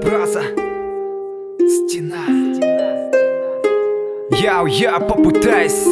проза, стена. Я попытаюсь.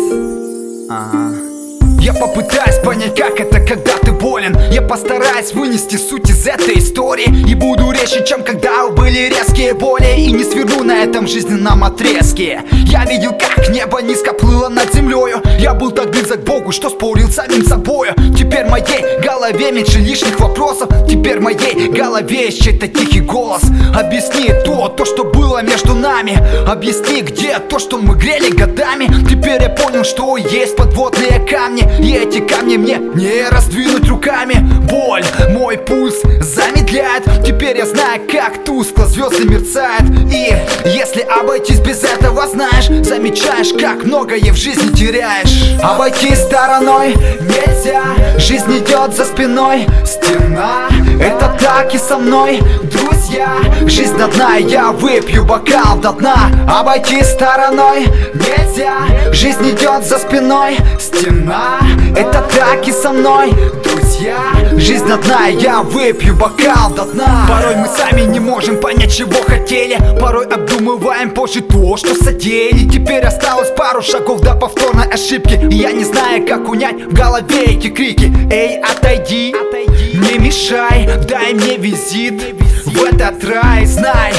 Я попытаюсь понять, как это, когда ты болен. Я постараюсь вынести суть из этой истории и буду резче, чем когда были резкие боли. И не сверну на этом жизненном отрезке. Я видел, как небо низко плыло над землею. Я был так близок к Богу, что спорил с самим собою. Теперь в моей голове меньше лишних вопросов. Теперь в моей голове есть чей-то тихий голос. Объясни то, что было между нами. Объясни, где то, что мы грели годами. Теперь я понял, что есть подводные камни, и эти камни мне не раздвинуть руками. Боль, мой пульс замедляет. Теперь я знаю, как тускло звезды мерцают. И если обойтись без этого, знаешь, замечаешь, как многое в жизни теряешь. Обойти стороной нельзя, жизнь идет за спиной. Стена, это так и со мной, друзья. Жизнь до дна, я выпью бокал до дна. Обойти стороной нельзя, жизнь идет за спиной. Стена, это так и со мной, друзья. Жизнь до дна, я выпью бокал до дна. Порой мы сами не можем понять, чего хотели. Порой обдумываем позже то, что содеяли. Теперь осталось пару шагов до повторной ошибки, и я не знаю, как унять в голове эти крики. Эй, отойди, не мешай, дай мне визит в этот рай. Знай,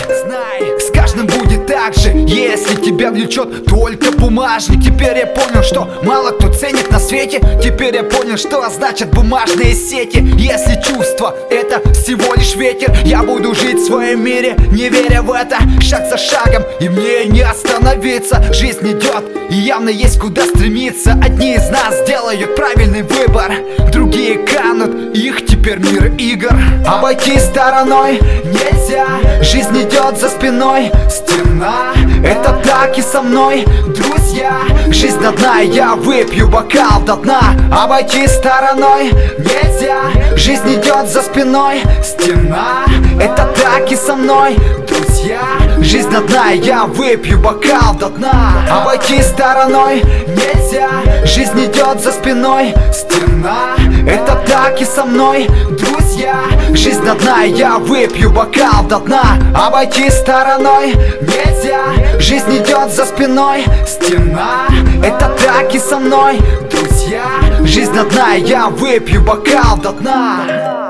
с каждым будет так же, если тебя влечет только бумажник. Теперь я понял, что мало кто ценит на свете. Теперь я понял, что значат бумажные сети. Если чувство это всего лишь ветер, я буду жить в своем мире, не веря в это, шаг за шагом, и мне не остановиться. Жизнь идет, и явно есть куда стремиться. Одни из нас делают правильный выбор, другие канут, их теперь мир игр. Обойти стороной нельзя, жизнь идет за спиной. Стена, это так и со мной, друзья. Жизнь до дна, я выпью бокал до дна. Обойти стороной нельзя, жизнь идет за спиной. Стена, это так и со мной, друзья. Жизнь до дна, я выпью бокал до дна. Обойти стороной нельзя, жизнь идет за спиной. Стена, это так и со мной, друзья. Жизнь до дна, я выпью бокал до дна. Обойти стороной нельзя, жизнь идет за спиной. Стена, это так и со мной, друзья. Жизнь до дна, я выпью бокал до дна.